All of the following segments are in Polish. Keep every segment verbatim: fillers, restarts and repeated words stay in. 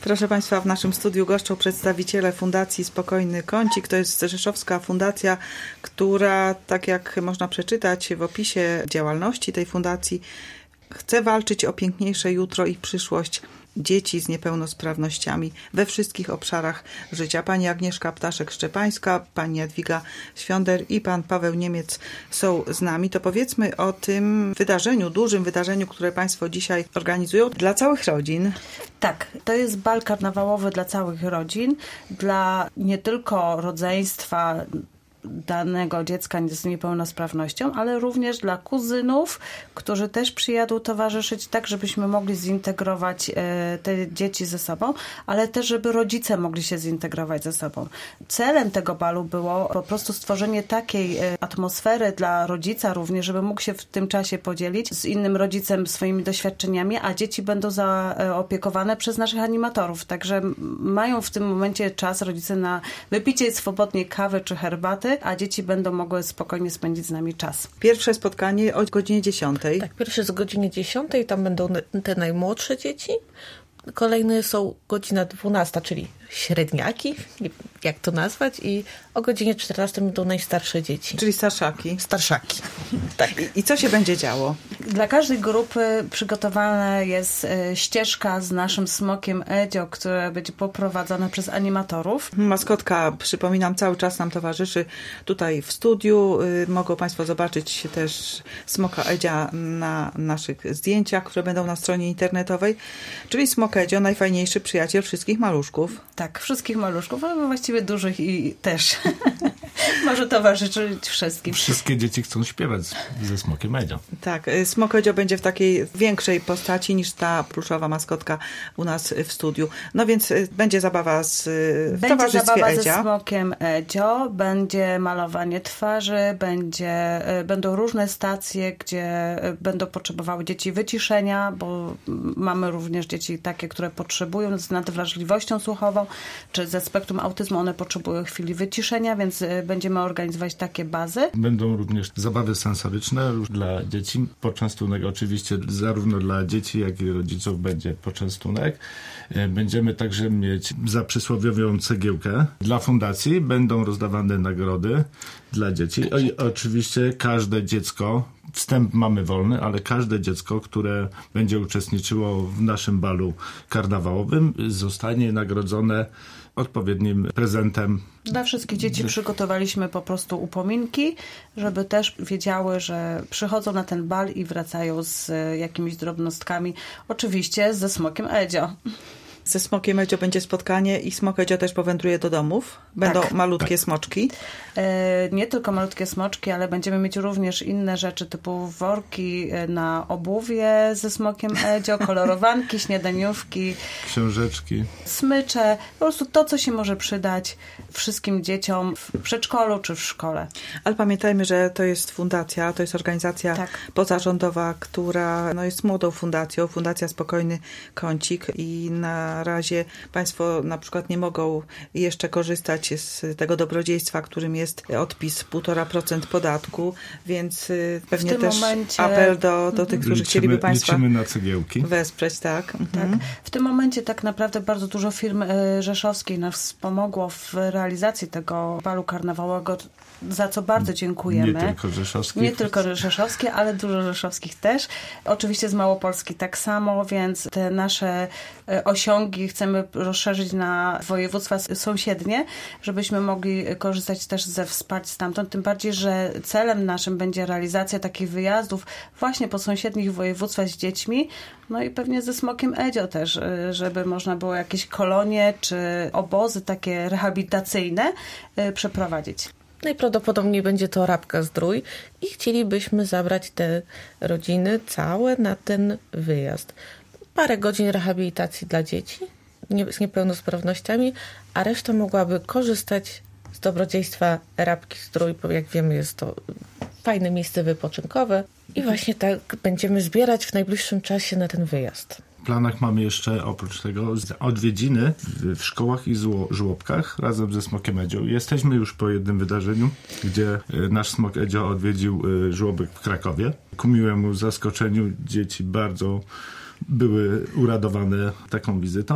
Proszę Państwa, w naszym studiu goszczą przedstawiciele Fundacji Spokojny Kącik. To jest rzeszowska fundacja, która, tak jak można przeczytać w opisie działalności tej fundacji, chce walczyć o piękniejsze jutro i przyszłość dzieci z niepełnosprawnościami we wszystkich obszarach życia. Pani Agnieszka Ptaszek-Szczepańska, pani Jadwiga Świąder i pan Paweł Niemiec są z nami. To powiedzmy o tym wydarzeniu, dużym wydarzeniu, które Państwo dzisiaj organizują dla całych rodzin. Tak, to jest bal karnawałowy dla całych rodzin, dla nie tylko rodzeństwa danego dziecka z niepełnosprawnością, ale również dla kuzynów, którzy też przyjadą towarzyszyć, tak żebyśmy mogli zintegrować te dzieci ze sobą, ale też żeby rodzice mogli się zintegrować ze sobą. Celem tego balu było po prostu stworzenie takiej atmosfery dla rodzica również, żeby mógł się w tym czasie podzielić z innym rodzicem swoimi doświadczeniami, a dzieci będą zaopiekowane przez naszych animatorów. Także mają w tym momencie czas rodzice na wypicie swobodnie kawy czy herbaty, a dzieci będą mogły spokojnie spędzić z nami czas. Pierwsze spotkanie o godzinie dziesiątej. Tak, pierwsze jest o godzinie dziesiątej, tam będą te najmłodsze dzieci. Kolejne są godzina dwunasta, czyli średniaki, jak to nazwać, i o godzinie czternastej będą najstarsze dzieci. Czyli starszaki. Starszaki, tak. I, I co się będzie działo? Dla każdej grupy przygotowana jest ścieżka z naszym smokiem Edzio, która będzie poprowadzona przez animatorów. Maskotka, przypominam, cały czas nam towarzyszy tutaj w studiu. Mogą Państwo zobaczyć też smoka Edzia na naszych zdjęciach, które będą na stronie internetowej. Czyli smok Edzio, najfajniejszy przyjaciel wszystkich maluszków. Tak, wszystkich maluszków, ale właściwie dużych i też może towarzyszyć wszystkim. Wszystkie dzieci chcą śpiewać ze smokiem Edzio. Tak, smok Edzio będzie w takiej większej postaci niż ta pluszowa maskotka u nas w studiu. No więc będzie zabawa z, w będzie towarzystwie zabawa Edzia. ze smokiem Edzio, będzie malowanie twarzy, będzie, będą różne stacje, gdzie będą potrzebowały dzieci wyciszenia, bo mamy również dzieci takie, które potrzebują z nadwrażliwością słuchową, czy ze spektrum autyzmu, one potrzebują chwili wyciszenia, więc będziemy organizować takie bazy. Będą również zabawy sensoryczne dla dzieci. Poczęstunek oczywiście zarówno dla dzieci, jak i rodziców będzie poczęstunek. Będziemy także mieć za przysłowiową cegiełkę. Dla fundacji będą rozdawane nagrody dla dzieci. I oczywiście każde dziecko, wstęp mamy wolny, ale każde dziecko, które będzie uczestniczyło w naszym balu karnawałowym, zostanie nagrodzone odpowiednim prezentem. Dla wszystkich dzieci przygotowaliśmy po prostu upominki, żeby też wiedziały, że przychodzą na ten bal i wracają z jakimiś drobnostkami. Oczywiście ze smokiem Edzio. Ze smokiem Edzio będzie spotkanie i smok Edzio też powędruje do domów. Będą tak, malutkie tak. smoczki. E, nie tylko malutkie smoczki, ale będziemy mieć również inne rzeczy typu worki na obuwie ze smokiem Edzio, kolorowanki, śniadaniówki, książeczki, smycze. Po prostu to, co się może przydać wszystkim dzieciom w przedszkolu czy w szkole. Ale pamiętajmy, że to jest fundacja, to jest organizacja tak. pozarządowa, która no, jest młodą fundacją, Fundacja Spokojny Kącik, i na Na razie Państwo na przykład nie mogą jeszcze korzystać z tego dobrodziejstwa, którym jest odpis półtora procent podatku, więc pewnie też momencie... apel do, do tych, którzy liczymy, chcieliby Państwa liczymy na cegiełki. wesprzeć. Tak. Mhm. tak. W tym momencie tak naprawdę bardzo dużo firm rzeszowskich nas wspomogło w realizacji tego balu karnawałowego, za co bardzo dziękujemy. Nie tylko rzeszowskich. Nie tylko rzeszowskie, ale dużo rzeszowskich też. Oczywiście z Małopolski tak samo, więc te nasze osiągi chcemy rozszerzyć na województwa sąsiednie, żebyśmy mogli korzystać też ze wsparć stamtąd. Tym bardziej, że celem naszym będzie realizacja takich wyjazdów właśnie po sąsiednich województwach z dziećmi, no i pewnie ze smokiem Edzio też, żeby można było jakieś kolonie czy obozy takie rehabilitacyjne przeprowadzić. Najprawdopodobniej będzie to Rabka Zdrój i chcielibyśmy zabrać te rodziny całe na ten wyjazd. Parę godzin rehabilitacji dla dzieci z niepełnosprawnościami, a reszta mogłaby korzystać z dobrodziejstwa Rabki Zdrój, bo jak wiemy jest to fajne miejsce wypoczynkowe i właśnie tak będziemy zbierać w najbliższym czasie na ten wyjazd. W planach mamy jeszcze oprócz tego odwiedziny w szkołach i żłobkach razem ze smokiem Edzio. Jesteśmy już po jednym wydarzeniu, gdzie nasz smok Edzio odwiedził żłobek w Krakowie. Ku miłemu zaskoczeniu dzieci bardzo były uradowane taką wizytą.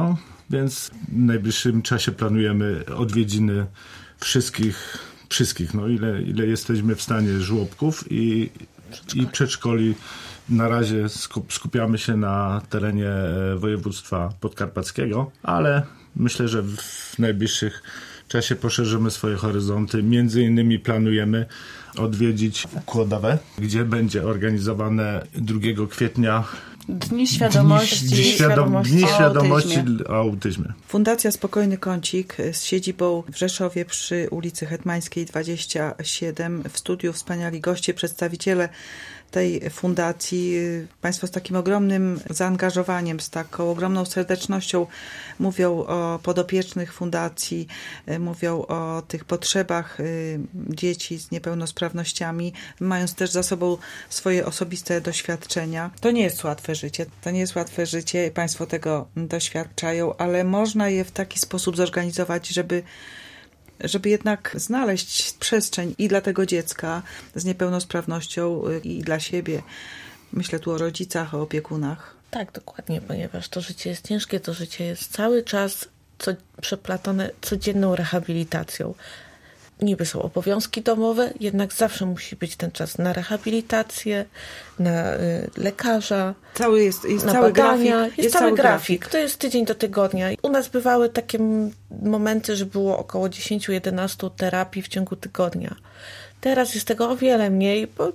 więc w najbliższym czasie planujemy odwiedziny wszystkich, wszystkich no ile, ile jesteśmy w stanie żłobków i, i przedszkoli. Na razie skupiamy się na terenie województwa podkarpackiego, ale myślę, że w najbliższych czasie poszerzymy swoje horyzonty. Między innymi planujemy odwiedzić Kłodawę, gdzie będzie organizowane drugiego kwietnia Dni Świadomości, Dni, świadom, Dni o świadomości autyzmie. o autyzmie. Fundacja Spokojny Kącik z siedzibą w Rzeszowie przy ulicy Hetmańskiej dwadzieścia siedem. W studiu wspaniali goście, przedstawiciele tej fundacji. Państwo z takim ogromnym zaangażowaniem, z taką ogromną serdecznością mówią o podopiecznych fundacji, mówią o tych potrzebach dzieci z niepełnosprawnościami, mając też za sobą swoje osobiste doświadczenia. To nie jest łatwe życie, to nie jest łatwe życie, Państwo tego doświadczają, ale można je w taki sposób zorganizować, żeby żeby jednak znaleźć przestrzeń i dla tego dziecka z niepełnosprawnością, i dla siebie. Myślę tu o rodzicach, o opiekunach. Tak, dokładnie, ponieważ to życie jest ciężkie, to życie jest cały czas co, przeplatane codzienną rehabilitacją. Niby są obowiązki domowe, jednak zawsze musi być ten czas na rehabilitację, na y, lekarza, cały jest, jest na cały badania. grafik. Jest, jest cały grafik. grafik. To jest tydzień do tygodnia. U nas bywały takie momenty, że było około dziesięć do jedenastu terapii w ciągu tygodnia. Teraz jest tego o wiele mniej, bo,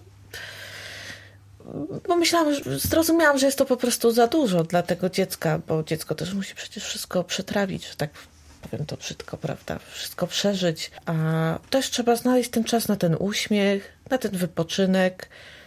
bo myślałam, że, zrozumiałam, że jest to po prostu za dużo dla tego dziecka, bo dziecko też musi przecież wszystko przetrawić, że tak powiem to brzydko, prawda? Wszystko przeżyć. A też trzeba znaleźć ten czas na ten uśmiech, na ten wypoczynek,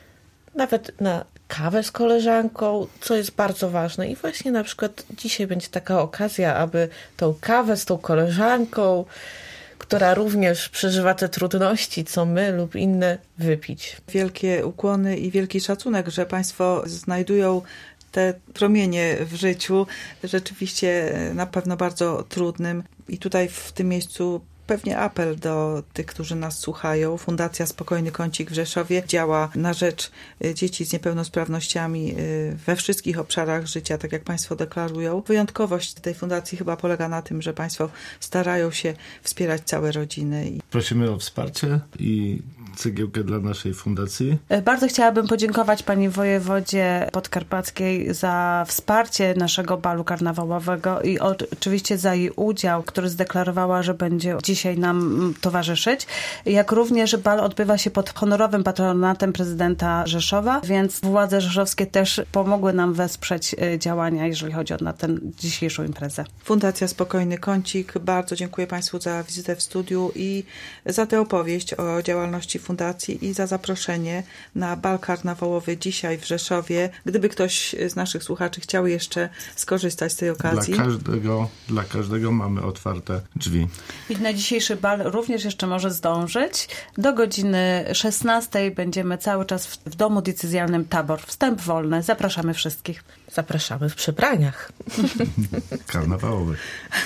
nawet na kawę z koleżanką, co jest bardzo ważne. I właśnie na przykład dzisiaj będzie taka okazja, aby tą kawę z tą koleżanką, która również przeżywa te trudności, co my lub inne, wypić. Wielkie ukłony i wielki szacunek, że Państwo znajdują te promienie w życiu, rzeczywiście na pewno bardzo trudnym. I tutaj w tym miejscu pewnie apel do tych, którzy nas słuchają. Fundacja Spokojny Kącik w Rzeszowie działa na rzecz dzieci z niepełnosprawnościami we wszystkich obszarach życia, tak jak Państwo deklarują. Wyjątkowość tej fundacji chyba polega na tym, że Państwo starają się wspierać całe rodziny. Prosimy o wsparcie i cegiełkę dla naszej fundacji. Bardzo chciałabym podziękować pani wojewodzie podkarpackiej za wsparcie naszego balu karnawałowego i oczywiście za jej udział, który zdeklarowała, że będzie dzisiaj nam towarzyszyć, jak również bal odbywa się pod honorowym patronatem prezydenta Rzeszowa, więc władze rzeszowskie też pomogły nam wesprzeć działania, jeżeli chodzi o na tę dzisiejszą imprezę. Fundacja Spokojny Kącik, bardzo dziękuję Państwu za wizytę w studiu i za tę opowieść o działalności fundacji i za zaproszenie na bal karnawałowy dzisiaj w Rzeszowie. Gdyby ktoś z naszych słuchaczy chciał jeszcze skorzystać z tej okazji. Dla każdego, dla każdego mamy otwarte drzwi. I na dzisiejszy bal również jeszcze może zdążyć. Do godziny szesnastej będziemy cały czas w, w domu decyzjalnym Tabor. Wstęp wolny. Zapraszamy wszystkich. Zapraszamy w przebraniach. Karnawałowych.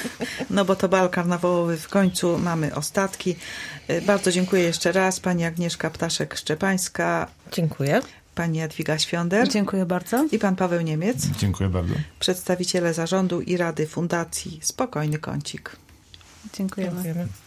No bo to bal karnawałowy w końcu mamy ostatki. Bardzo dziękuję jeszcze raz. Pani Agnieszka Ptaszek-Szczepańska. Dziękuję. Pani Jadwiga Świąder. Dziękuję bardzo. I pan Paweł Niemiec. Dziękuję bardzo. Przedstawiciele zarządu i rady Fundacji Spokojny Kącik. Dziękujemy. Dziękujemy.